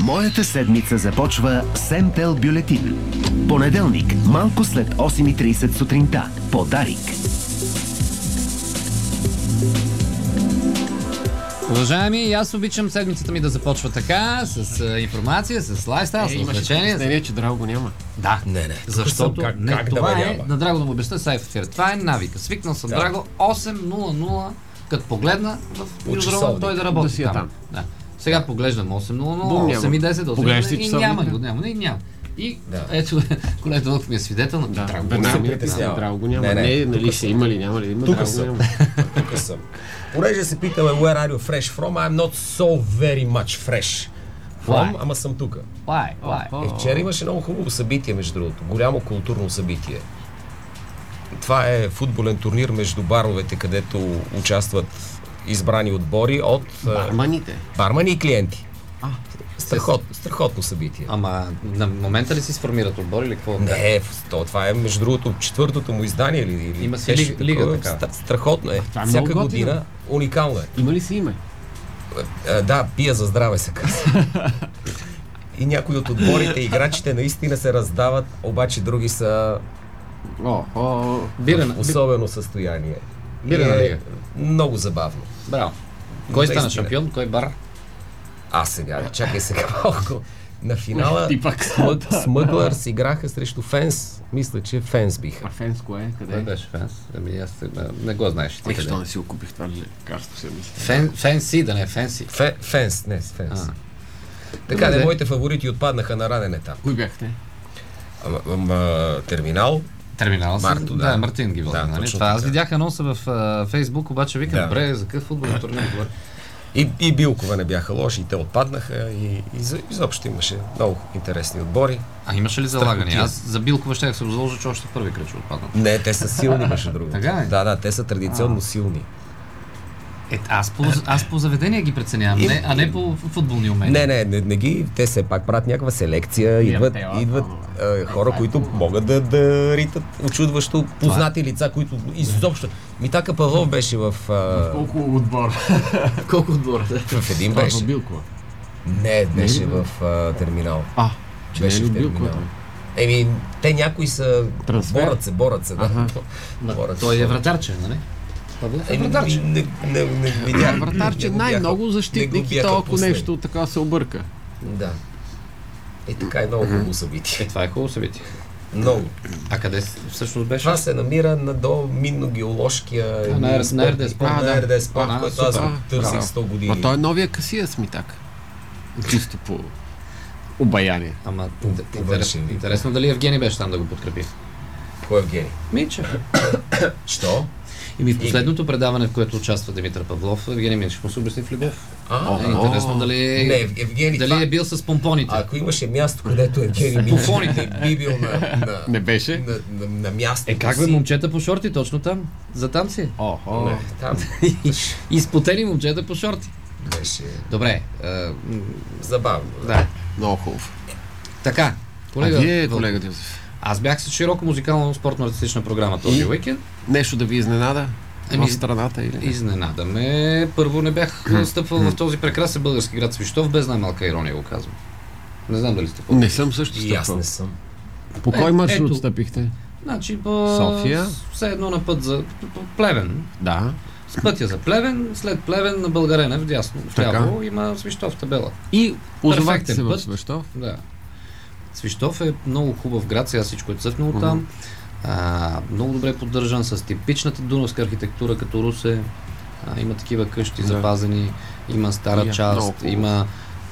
Моята седмица започва с МТЛ бюлетин. Понеделник, малко след 8:30 сутринта. Подарик. Уважаеми, аз обичам седмицата ми да започва така, с информация, с лайфстайл, с развлечение. Не, че Драго го няма. Да, Не. защото Как това да е, няма? на Драго да му обясня сега в ефира. Това е навика. Свикнал съм Драго 8:00, като погледна в Южрова, той да работи Да си е там. Да. Сега поглеждам 8:00, Бум, няма. 8:10, Поглеждаш ли 8:10 и часовника? няма го, няма. И Да. ето, колегата Вълк ми е свидетел на Драго. веднага ми притеснява. Драго го няма. Не, Нали тук ще съм. има ли, няма ли? Има, Тук Драго го съм. няма. Тук съм. Понеже се питаме where are you fresh from, I'm not so very much fresh from, Why? ама съм тук. Why? Вчера имаше много хубаво събитие, между другото. Голямо културно събитие. Това е футболен турнир между баровете, където участват избрани отбори от Барманите. бармани и клиенти. Страхотно събитие. Ама на момента ли си сформират отбор или какво? Не, това е между другото четвъртото му издание или Има си беше лига, такова. така. Страхотно е. това е Всяка много готино. година уникално е. Има ли си име? Да, пия за здраве се казва. И някои от отборите, играчите наистина се раздават, обаче други са Бира в особено състояние. Бира на И е лига. много забавно. Браво. Кой стана Наистина. шампион? Кой бар? Сега, чакай сега малко. На финала Ти пак. Смъглърс играха срещу Фенс. Мисля, че Фенс биха. А Фенс кое е? Кой Къде? беше Фенс? Ами аз не го знаеш. Ти къде? Защо не си го купих това лекарство се мисля? Фенси, да не Фенси. Фенс, не Фенс. А. Така, Добре. моите фаворити отпаднаха на ранен етап. Кои бяхте? Терминал. Терминал. Марто, Да, да. Мартин ги води, Да, нали? точно Това аз така. видях анонса в Фейсбук, обаче викам, Да. добре, за какъв футболен турнир говоря? И Билкова не бяха лоши, и те отпаднаха, и изобщо имаше много интересни отбори. А имаше ли залагания? Страхотия. Аз за Билкова ще се заложа, че още първи кръг ще отпаднат. Не, те са силни, между другото. Така ли? Да, те са традиционно силни. Аз по заведение ги преценявам, а не по футболни умения. Не ги, те все пак правят някаква селекция, идват хора, които могат да ритат очудващо познати лица, които изобщо... Митака Павлов беше в... Колко отбор? Колко отбора? В един беше. Билкова. Не, беше в терминал. Че Беше не е в Билкова. терминал. Те някои са... Трансфер. Борят се, да. Борят се. Той е вратарче, нали? Павлов е вратарче. Не видях. Вратарче най-много защитник и то, ако нещо така се обърка. Да. Така е много хубаво събитие. Това е хубаво събитие. Много. А къде всъщност беше? Това се намира до минно-геоложкия на РД Спорт. на РД Спорт, който аз супер. го търсих 100 години. А той е новия Касиас ми така. Чисто по обаяние. Ама Повършен. интересно дали Евгений беше там да го подкрепи. Кой е Евгений? Минчев. Що? И в последното предаване, в което участва Димитър Павлов, Евгений Минчев му се обясни в любов. Интересно дали Не, Евгений, дали е бил с помпоните. ако имаше място, където Евгений Минчев не би бил Не беше? на място. Как бе, момчета по шорти, точно там? За там си. Не, там Изпотени момчета по шорти. беше Добре. забавно. Да. Много хубаво. Така. Вие, колега Йозеф, Аз бях с широко музикално спортно-артистична програма този уикенд. нещо да ви изненада в страната или? Изненадаме. Първо не бях стъпвал в този прекрасен български град Свищов, без най-малка ирония го казвам. Не знам дали сте по. Не съм също И аз стъпвал. не съм. По кой маршрут ето. стъпихте? Значи по София? все едно на път за Плевен. Да. С пътя за Плевен, след Плевен на Българена вдясно, вляво има Свищов табела. И озовахте Перфектен се в път. Свещов? Да. Свищов е много хубав град, сега всичко е цъфнало там. Много добре поддържан, с типичната дунавска архитектура като Русе. Има такива къщи запазени, има стара Много част, хубаво. има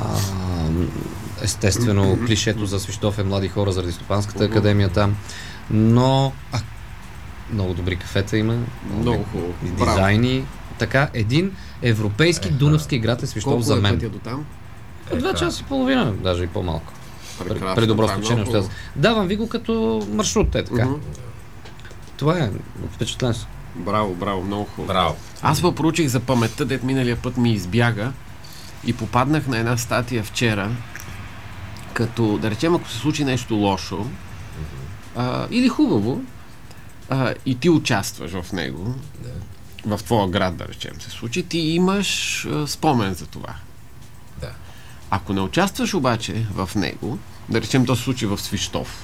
естествено клишето за Свищов е млади хора заради Стопанската академия там. Но много добри кафета има, Много хубаво. и Браво. дизайни. Така, един европейски дунавски град е Свищов Колко за е мен. пътя до там? 2 часа и половина, даже и по-малко. Прекрасно, При добро това е стечение. много Ще давам ви го като маршрут, така. Това е, впечатлен съм. Браво, много хубаво. Браво. Аз проучих за паметта, дет миналия път ми избяга и попаднах на една статия вчера, като, да речем, ако се случи нещо лошо или хубаво, и ти участваш в него, в твоя град, да речем, се случи, ти имаш спомен за това. Да. Ако не участваш обаче в него, да речем този случай в Свищов,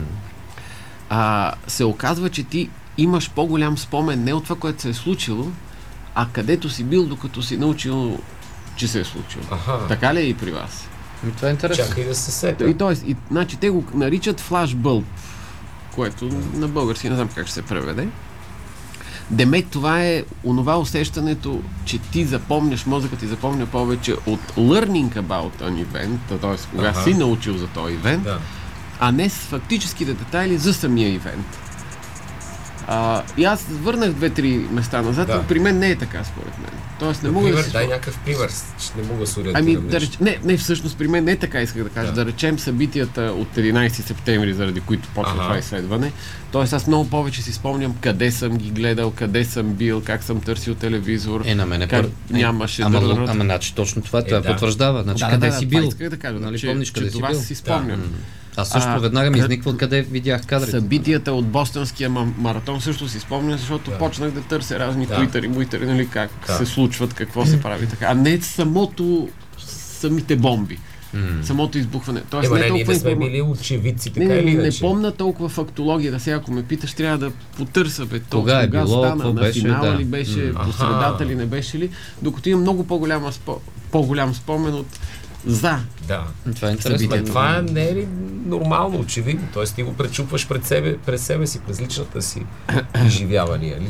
се оказва, че ти имаш по-голям спомен не от това, което се е случило, а където си бил, докато си научил, че се е случило. Така ли е и при вас? Това е интересно. Чакай да се сета. Значи, те го наричат флашбълб, което на български не знам как ще се преведе. Демек това е онова усещането, че ти запомняш, мозъкът ти запомня повече от learning about an event, т.е. кога си научил за този ивент, а не с фактическите детайли за самия ивент. И аз върнах 2-3 места назад, но при мен не е така, според мен. Тоест не мога да си... Дай някакъв пример, че не мога да се ориентирам. Не, всъщност при мен не е така, исках да кажа. Да речем събитията от 11 септември, заради които почва това изследване. Тоест аз много повече си спомням къде съм ги гледал, къде съм бил, как съм търсил телевизор, нямаше значи точно това потвърждава. Значи къде си бил? Исках да кажа, нали помниш къде си бил? Си спомням. Аз също веднага ми изниква къде видях кадрите. Събитията от бостонския маратон също си спомням, защото почнах да търся разни туитъри, нали, как се случват, какво се прави така. А не самите бомби. Самото избухване. Тоест, не сме били очевидци, така или иначе. Не помня толкова фактология. Сега, ако ме питаш, трябва да потърся кога е било, стана, на финала ли беше, по средата ли не беше ли, докато имам много по-голям спомен от за. Да. Това е интересно. Това не е ли нормално, очевидно? Тоест ти го пречупваш през себе си, през личните си изживявания,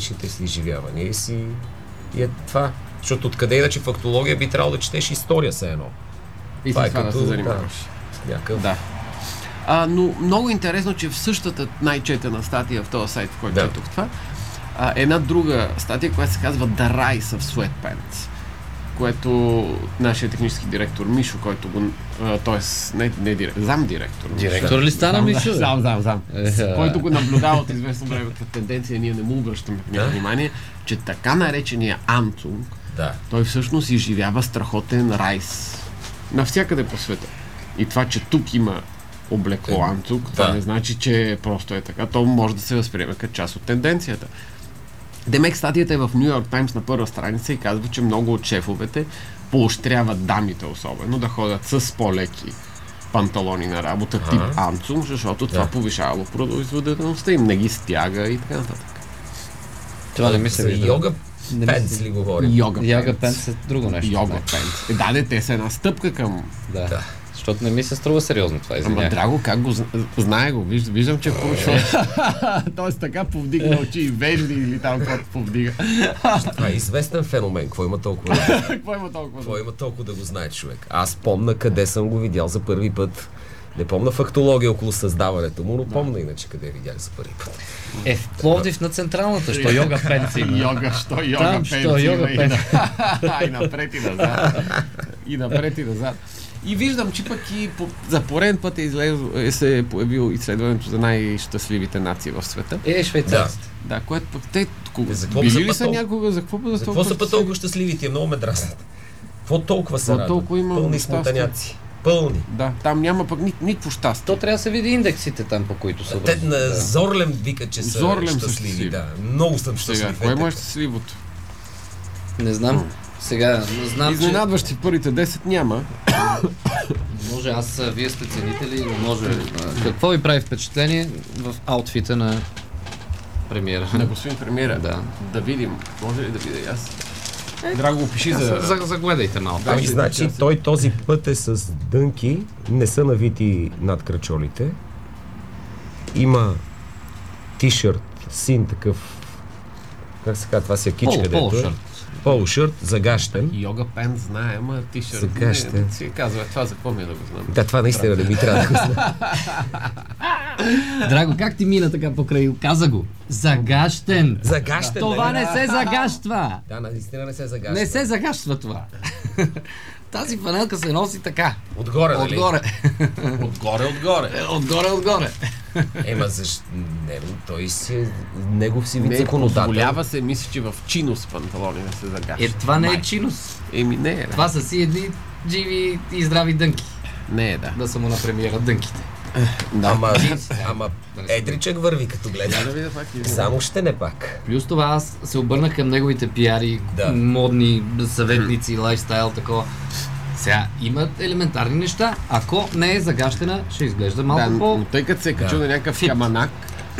и е това. Защото откъде иначе фактология би трябвало да четеш история все едно. И това да се занимаваш. Да. Но много интересно, че в същата най-четена статия в този сайт, в който четох това, една друга статия, която се казва The Rise of Sweatpants, което нашия технически директор Мишо, който го... замдиректор. Директор ли стана Мишо? Зам. Който го наблюдава от известно време като тенденция, ние не му обръщаме внимание, че така наречения Анцунг, той всъщност изживява страхотен райс навсякъде по света. И това, че тук има облекло Анцунг, това не значи, че просто е така. То може да се възприеме като част от тенденцията. Демек статията е в Ню Йорк Таймс на първа страница и казва, че много от шефовете поощряват дамите особено да ходят с по-леки панталони на работа, тип Анцунг, защото това повишава производителността им, не ги стяга и така нататък. Това не ми се вижда. Йога пенс ли говорим? Йога пенс е друго нещо. Йога пенс. Те са една стъпка към... Да. Защото не ми се струва сериозно това. Ама Драго, как го знае го? Виждам, че проучва. Тоест така повдигна очи и вежди или там каквото повдига. Това е известен феномен. Какво има толкова да го знае човек? Аз помня къде съм го видял за първи път. Не помня фактология около създаването му, но помня иначе къде видях за първи път. В Пловдив на Централната, що йога пенси има. Що йога пенси. И напред и назад. И виждам, че пък и за пореден път се е появило изследването за най-щастливите нации в света. Швейцарците. Да, което пък те... Били ли са някога? За какво са път толкова щастливи? Тия много ме дразнат. Какво толкова са радват? Пълни смутаняци. Пълни. Да, там няма пък никакво щастие. То трябва да се види индексите там, по които са. Те на Зорлем викат, че са щастливи. Да, много съм щастливи. Кое му е щастливото? Не знам. Сега, знам, изненадващи в първите 10 няма. Може, вие сте ценители, може. Какво ви прави впечатление в аутфита на премиера? На господин премиера? Да. Да видим. Може ли да видя аз? Драго, опиши загледайте малко. Значи, той този път е с дънки, не са навити над крачолите. Има тишърт, син такъв, как се казва, това си е кичка, дето е. Полушърт, загащен. Йога пен знае, ама тишърт. Загащен. Си казва, това за какво ми е да го знам? Да, това наистина да ми трябва да го знам. Драго, как ти мина така покрай? Каза го. Загащен. Загащен. Това не се загаштва. Да, наистина не се загаштва. Не се загаштва това. Тази фанелка се носи така. Отгоре, нали? Отгоре. Защо? Не, той си негов си вид законодател. Позволява се, мисля, че в чинус панталони да се загаща. Това не е чинус. Не е. Това са си едни живи и здрави дънки. Не е, да. Да са му на премиера дънките. Ама едричък върви, като гледа. Само ще не пак. Плюс това аз се обърнах към неговите пиари, модни съветници, лайфстайл, такова. Сега имат елементарни неща. Ако не е загащена, ще изглежда малко но тъй като се е качил на някакъв каманак,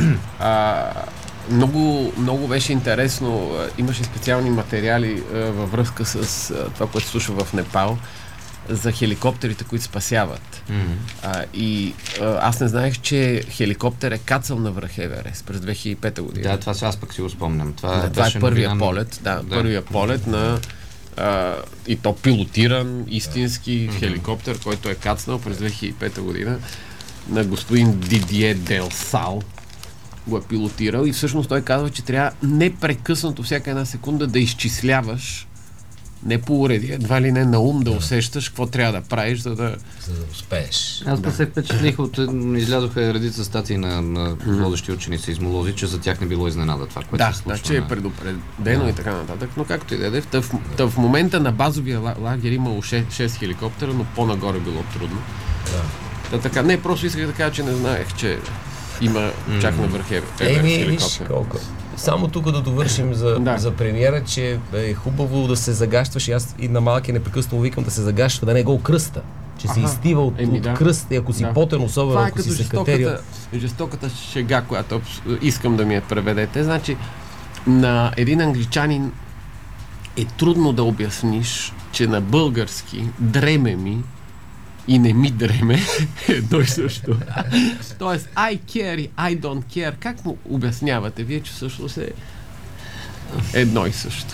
много беше интересно. Имаше специални материали във връзка с това, което се случва в Непал, за хеликоптерите, които спасяват. Аз не знаех, че хеликоптер е кацал на връх Еверест през 2005 година. Да, това аз пък си го спомням. Това е първия полет. Първия полет на и то пилотиран истински хеликоптер, който е кацнал през 2005 година на господин Дидие Делсал. Го е пилотирал и всъщност той казва, че трябва непрекъснато всяка една секунда да изчисляваш не по уреди, едва ли не на ум да усещаш какво трябва да правиш, за да успееш. Аз се впечатлих излязоха редица статии на водещи учени сейзмолози, че за тях не било изненада това, което се случва. Да, че е предупредено и така нататък, но както и да е. В момента на базовия лагер имало 6 хеликоптера, но по-нагоре било трудно. Така, не, просто исках да кажа, че не знаех, че има чак на върх хеликоптер. Само тук да довършим за премиера, че е хубаво да се загащваш и аз и на малки непрекъснато викам да се загащва, да не го кръста. Че се изтива от кръст и ако си потен, особено ако си се катерил. Жестоката шега, която искам да ми я преведете. Значи, на един англичанин е трудно да обясниш, че на български дреме ми и не ми дреме едно и също. Тоест, I care и I don't care. Как му обяснявате вие, че всъщност е едно и също?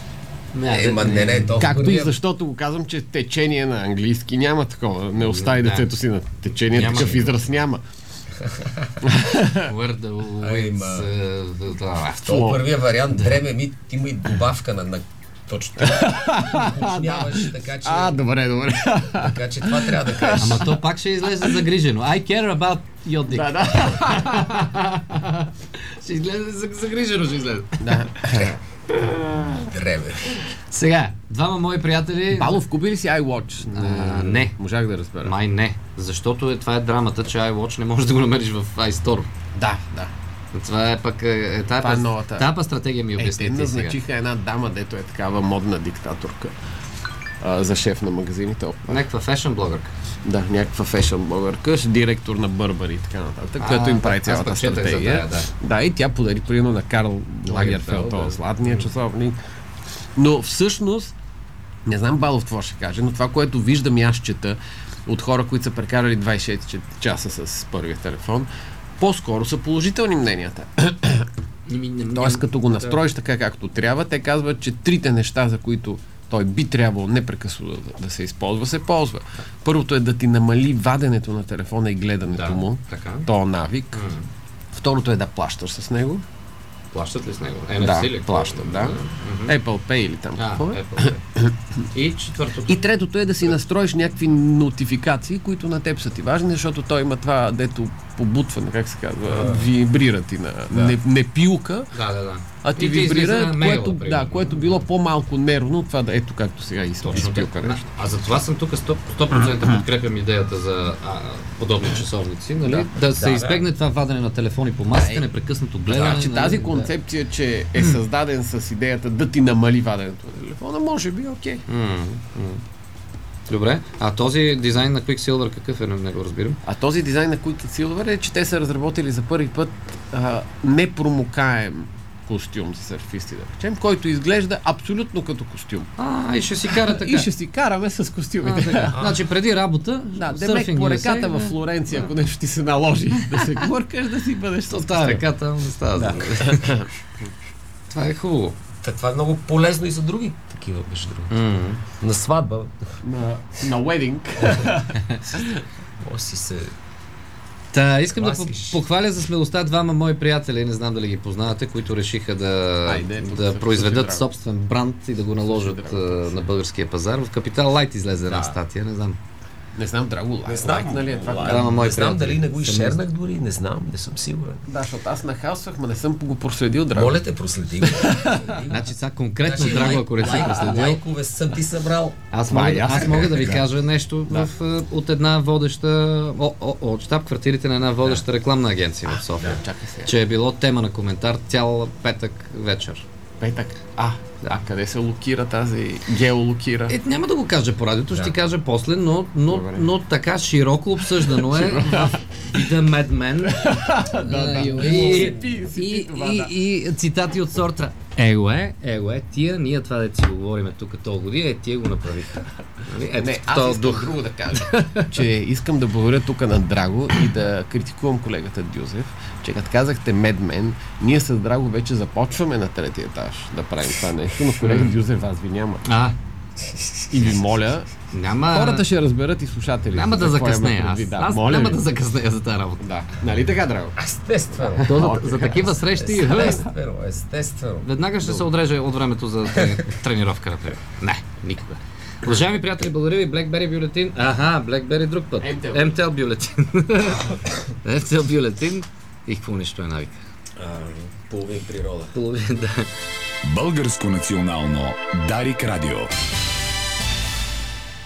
Както и защото го казвам, че течение на английски няма такова. Не остави детето си на течение, такъв израз няма. В първия вариант дреме ми има и добавка на точно това. Така че... добре. Така че това трябва да кажеш. Ама то пак ще излезе загрижено. I care about your dick. Ще излезе загрижено, ще излезе. Дреме. Сега, двама мои приятели... Балов, купи ли си iWatch? Не. Можах да разбера. Май не. Защото това е драмата, че iWatch не можеш да го намериш в iStore. Да. Това е пък тая стратегия ми обясни. Те назначиха една дама, дето е такава модна диктаторка за шеф на магазините. Някаква фешън блогърка. Да, някаква фешън блогърка, директор на Бърбъри и така нататък, която им прави цялата стратегия. Да, и тя подари примерно на Карл Лагерфелд, това златния часовник. Но всъщност, не знам Балов какво ще каже, но това, което виждам и аз чета от хора, които са прекарали 26 часа с първия телефон, по-скоро са положителни мненията. Тоест, като го настроиш така както трябва, те казват, че трите неща, за които той би трябвало непрекъснато да се използва, се ползва. Първото е да ти намали ваденето на телефона и гледането му, то навик. Второто е да плащаш с него. Плащат ли с него? NFC ли? Плащат, да. Apple Pay или там какво е. И четвъртото? И третото е да си настроиш някакви нотификации, които на теб са ти важни, защото той има това, дето побутване, как се казва, вибрира ти не пилка, а ти вибрира, което било по-малко нервно, това да ето както сега изпилка нещо. А за това съм тук 100% подкрепям идеята за подобни часовници, нали? Да се избегне това вадене на телефони по масите, непрекъснато гледане. Значи тази концепция, че е създаден с идеята да ти намали ваденето на телефона, може би окей. Добре, а този дизайн на Quicksilver какъв е, не го разбирам? А този дизайн на Quicksilver е, че те са разработили за първи път непромокаем костюм за сърфисти, да речем, който изглежда абсолютно като костюм. И ще си кара така. И ще си караме с костюмите. Значи преди работа, демек по реката във Флоренция, ако нещо ти се наложи да се гмъркаш, да си бъдеш с тази реката, не става. Това е хубаво. Това е много полезно и за други такива, между другото. На сватба. На wedding. Може си се... Искам да похваля за смелостта двама мои приятели, не знам дали ги познавате, които решиха да произведат собствен бранд и да го наложат на българския пазар. В Капитал Лайт излезе една статия, не знам. Не знам, драго лайк, нали е това? Не знам дали не го изшернах дори, не знам, не съм сигурен. Да, защото аз нахалствах, но не съм го проследил, драго. Моля те, проследи го. Значи сега конкретно, драго, ако не си проследил. Лайкове съм ти събрал. Аз мога да ви кажа нещо от една водеща, от щаб-квартирите на една водеща рекламна агенция в София. Че е било тема на коментар цял петък вечер. Петък? А къде се локира тази геолокира? Няма да го кажа по радиото, ще ти кажа после, но така широко обсъждано е в вида Mad Men. И цитати от сорта. Тия, ние това да си говориме тук толкова година, тия го направиха. Аз искам друго да кажа, че искам да благодаря тук на Драго и да критикувам колегата Дюзев, че като казахте Mad Men, ние с Драго вече започваме на третия етаж да правим това нещо, но колега Дюзев вас ви няма. И ви моля, хората ще разберат и слушатели. Няма да закъснея. Аз няма да закъснея за тази работа. Да. Нали така, Драго? Естествено. За такива срещи... Естествено. Веднага ще се отреже от времето за тренировка, например. Не, никога. Уважаеми приятели, благодаря ви. BlackBerry бюлетин. BlackBerry друг път. MTEL бюлетин. MTEL бюлетин. И какво нещо е навика? Половин природа. Половин, да. Българско национално Дарик Радио.